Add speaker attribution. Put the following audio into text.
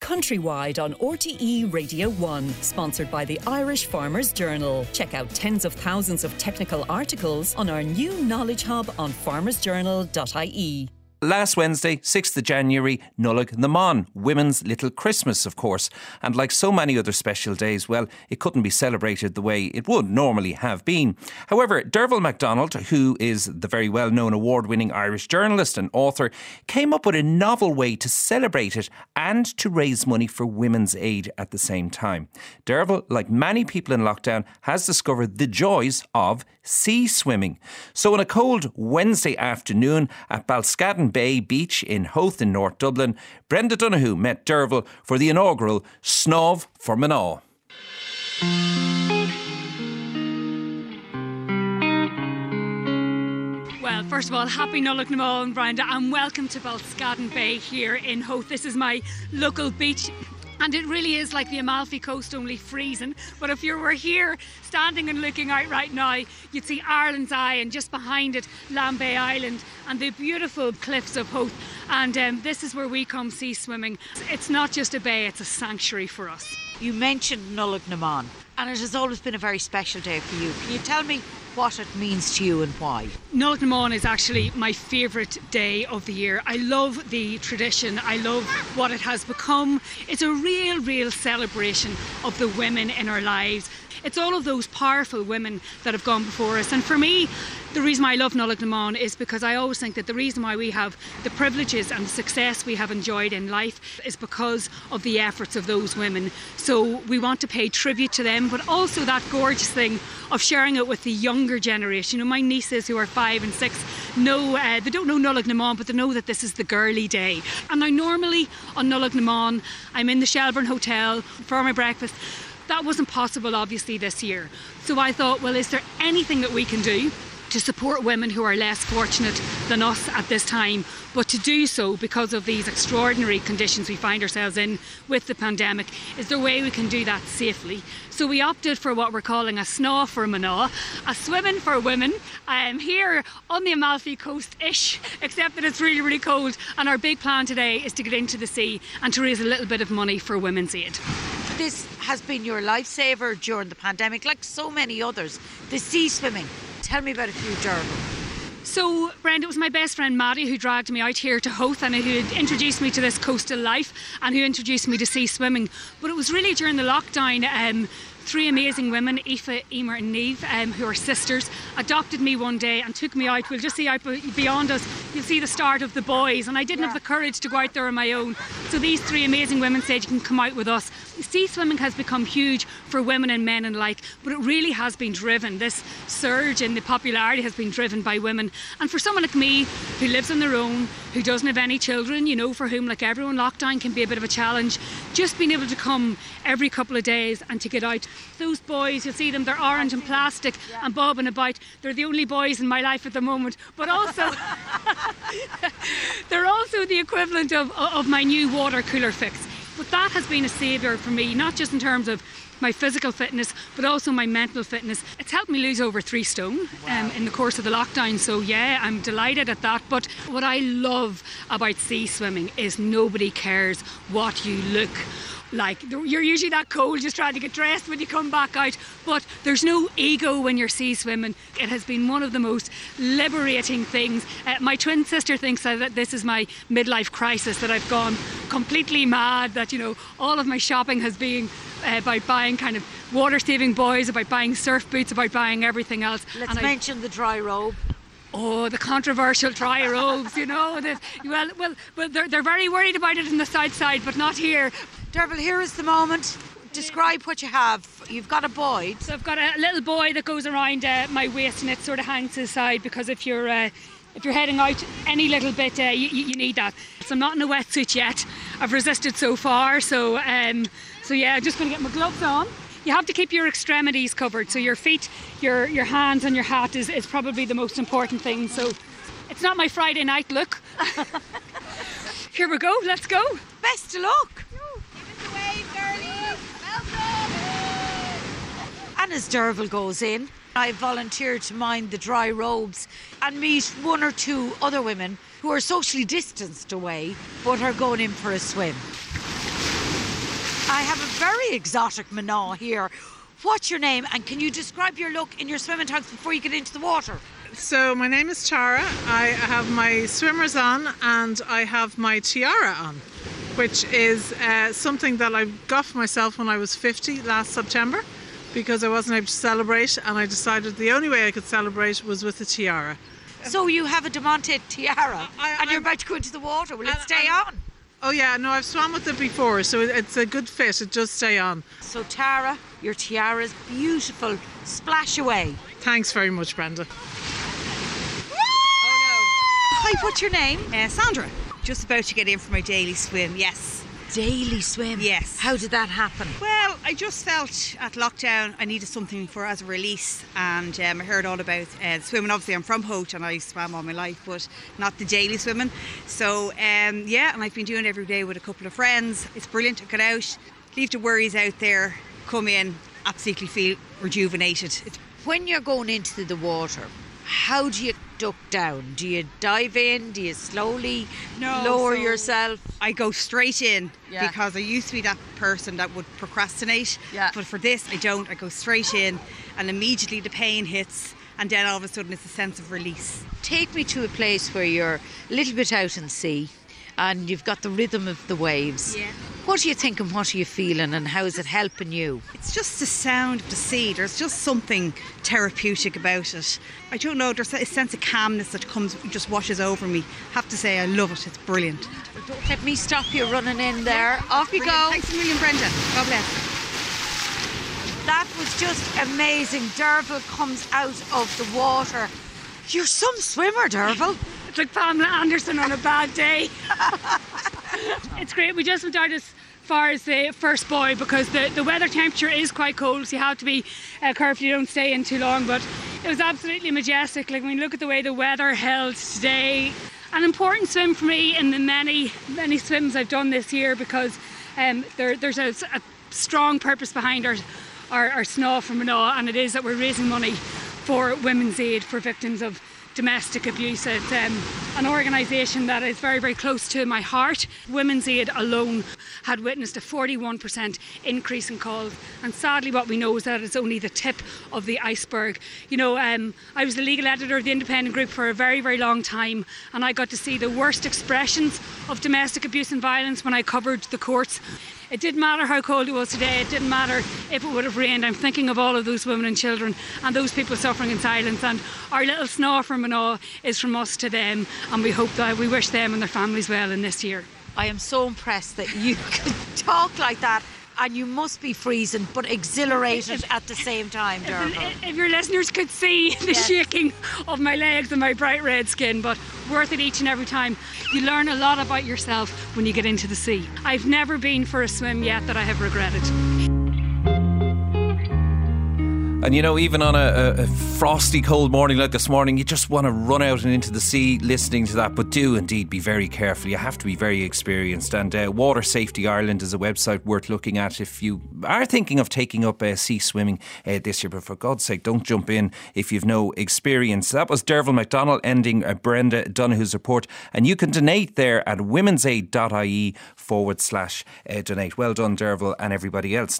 Speaker 1: Countrywide on RTE Radio 1, sponsored by the Irish Farmers Journal. Check out tens of thousands of technical articles on our new knowledge hub on farmersjournal.ie.
Speaker 2: Last Wednesday, 6th of January, Nullag na Mán, Women's Little Christmas, of course. And like so many other special days, well, it couldn't be celebrated the way it would normally have been. However, Derval MacDonald, who is the very well-known award-winning Irish journalist and author, came up with a novel way to celebrate it and to raise money for women's aid at the same time. Derval, like many people in lockdown, has discovered the joys of sea swimming. So on a cold Wednesday afternoon at Balscadan Bay Beach in Howth in North Dublin, Brenda Donoghue met Derval for the inaugural Snámh for Mná.
Speaker 3: Well, first of all, happy Nullag na Mán, Brenda, and welcome to Balscadan Bay here in Howth. This is my local beach. And it really is like the Amalfi Coast, only freezing. But if you were here standing and looking out right now, you'd see Ireland's Eye, and just behind it, Lambay Island and the beautiful cliffs of Howth. And this is where we come sea swimming. It's not just a bay, it's a sanctuary for us.
Speaker 4: You mentioned Nullag na Mán, and it has always been a very special day for you. Can you tell me what it means to you and why?
Speaker 3: Nullag na Mán is actually my favourite day of the year. I love the tradition. I love what it has become. It's a real celebration of the women in our lives. It's all of those powerful women that have gone before us. And for me, the reason why I love Nullag na Mán is because I always think that the reason why we have the privileges and the success we have enjoyed in life is because of the efforts of those women. So we want to pay tribute to them, but also that gorgeous thing of sharing it with the younger generation. You know, my nieces who are 5 and 6 know, they don't know Nullag na Mán, but they know that this is the girly day. And now normally on Nullag na Mán, I'm in the Shelbourne Hotel for my breakfast. That wasn't possible, obviously, this year. So I thought, well, is there anything that we can do to support women who are less fortunate than us at this time, but to do so because of these extraordinary conditions we find ourselves in with the pandemic? Is there a way we can do that safely? So we opted for what we're calling a Snámh for Mná, a swimming for women. Here on the Amalfi Coast-ish, except that it's really cold. And our big plan today is to get into the sea and to raise a little bit of money for women's aid.
Speaker 4: This has been your lifesaver during the pandemic, like so many others. The sea swimming. Tell me about it, Derval.
Speaker 3: So, Brenda, it was my best friend Maddie who dragged me out here to Howth, and who had introduced me to this coastal life and who introduced me to sea swimming. But it was really during the lockdown, 3 amazing women, Aoife, Emer and Niamh, who are sisters, adopted me one day and took me out. We'll just see out beyond us, you'll see the start of the boys, and I didn't have the courage to go out there on my own. So these 3 amazing women said, you can come out with us. Sea swimming has become huge for women and men alike, but it really has been driven. This surge in the popularity has been driven by women. And for someone like me, who lives on their own, who doesn't have any children, you know, for whom, like everyone, lockdown can be a bit of a challenge, just being able to come every couple of days and to get out. Those boys, you'll see them, they're orange and plastic and bobbing about. They're the only boys in my life at the moment, but also they're also the equivalent of my new water cooler fix. But that has been a saviour for me, not just in terms of my physical fitness, but also my mental fitness. It's helped me lose over 3 stone in the course of the lockdown. So yeah, I'm delighted at that. But what I love about sea swimming is nobody cares what you look like. You're usually that cold just trying to get dressed when you come back out, but there's no ego when you're sea swimming. It has been one of the most liberating things. My twin sister thinks that this is my midlife crisis, that I've gone completely mad, that, you know, all of my shopping has been about buying kind of water-saving buoys, about buying surf boots, about buying everything else.
Speaker 4: Let's mention the dry robe.
Speaker 3: Oh, the controversial dry robes, you know. Well, they're very worried about it in the south side, but not here.
Speaker 4: Derval, here is the moment. Describe what you have. You've got a buoy.
Speaker 3: So I've got a little buoy that goes around my waist, and it sort of hangs to the side, because if you're heading out any little bit, you need that. So I'm not in a wetsuit yet. I've resisted so far. So yeah, I'm just going to get my gloves on. You have to keep your extremities covered, so your feet, your hands and your hat is probably the most important thing. So it's not my Friday night look. Here we go, let's go.
Speaker 4: Best of luck.
Speaker 5: Give us a wave, girlies. Welcome.
Speaker 4: And as Derval goes in, I volunteer to mind the dry robes and meet 1 or 2 other women who are socially distanced away but are going in for a swim. have a very exotic Minot here. What's your name, and can you describe your look in your swimming trunks before you get into the water?
Speaker 6: So my name is Tara. I have my swimmers on and I have my tiara on, which is something that I got for myself when I was 50 last September, because I wasn't able to celebrate, and I decided the only way I could celebrate was with a tiara.
Speaker 4: So you have a Diamante tiara and you're about to go into the water. Will it stay on?
Speaker 6: Oh yeah, no, I've swum with it before, so it's a good fit. It does stay on.
Speaker 4: So Tara, your tiara is beautiful. Splash away.
Speaker 6: Thanks very much, Brenda.
Speaker 4: Hi, what's your name?
Speaker 7: Sandra, just about to get in for my daily swim, yes.
Speaker 4: Daily swim?
Speaker 7: Yes.
Speaker 4: How did that happen?
Speaker 7: Well, I just felt at lockdown I needed something as a release, and I heard all about swimming. Obviously I'm from Hote and I swam all my life, but not the daily swimming. So and I've been doing it every day with a couple of friends. It's brilliant to get out, leave the worries out there, come in, absolutely feel rejuvenated.
Speaker 4: When you're going into the water, how do you duck down? Do you dive in? Do you slowly lower yourself?
Speaker 7: I go straight in because I used to be that person that would procrastinate.
Speaker 4: Yeah.
Speaker 7: But for this, I don't. I go straight in and immediately the pain hits, and then all of a sudden it's a sense of release.
Speaker 4: Take me to a place where you're a little bit out in sea and you've got the rhythm of the waves.
Speaker 7: Yeah.
Speaker 4: What are you thinking, what are you feeling, and how is it helping you?
Speaker 7: It's just the sound of the sea. There's just something therapeutic about it. I don't know, there's a sense of calmness that just washes over me. I have to say, I love it. It's brilliant.
Speaker 4: Don't let me stop you running in there. Off you
Speaker 7: Brilliant.
Speaker 4: go.
Speaker 7: Thanks a million, Brenda. God bless.
Speaker 4: That was just amazing. Derval comes out of the water. You're some swimmer, Derval.
Speaker 3: It's like Pamela Anderson on a bad day. It's great. We just went out as far as the first buoy because the weather temperature is quite cold, so you have to be careful you don't stay in too long. But it was absolutely majestic. Like, when you look at the way the weather held today, an important swim for me in the many swims I've done this year, because there's a strong purpose behind our SNA for Minot, and it is that we're raising money for Women's Aid for victims of domestic abuse. It's an organisation that is very, very close to my heart. Women's Aid alone had witnessed a 41% increase in calls, and sadly what we know is that it's only the tip of the iceberg. You know, I was the legal editor of the Independent Group for a very, very long time, and I got to see the worst expressions of domestic abuse and violence when I covered the courts. It didn't matter how cold it was today, it didn't matter if it would have rained. I'm thinking of all of those women and children and those people suffering in silence, and our little SNA for Minot is from us to them, and we hope that we wish them and their families well in this year.
Speaker 4: I am so impressed that you could talk like that, and you must be freezing but exhilarated at the same time, Derval.
Speaker 3: If your listeners could see the shaking of my legs and my bright red skin, but worth it each and every time. You learn a lot about yourself when you get into the sea. I've never been for a swim yet that I have regretted.
Speaker 2: And you know, even on a frosty cold morning like this morning, you just want to run out and into the sea listening to that. But do indeed be very careful. You have to be very experienced. And Water Safety Ireland is a website worth looking at if you are thinking of taking up sea swimming this year. But for God's sake, don't jump in if you've no experience. That was Derval McDonald ending Brenda Donohue's report. And you can donate there at womensaid.ie/donate. Well done, Derval, and everybody else.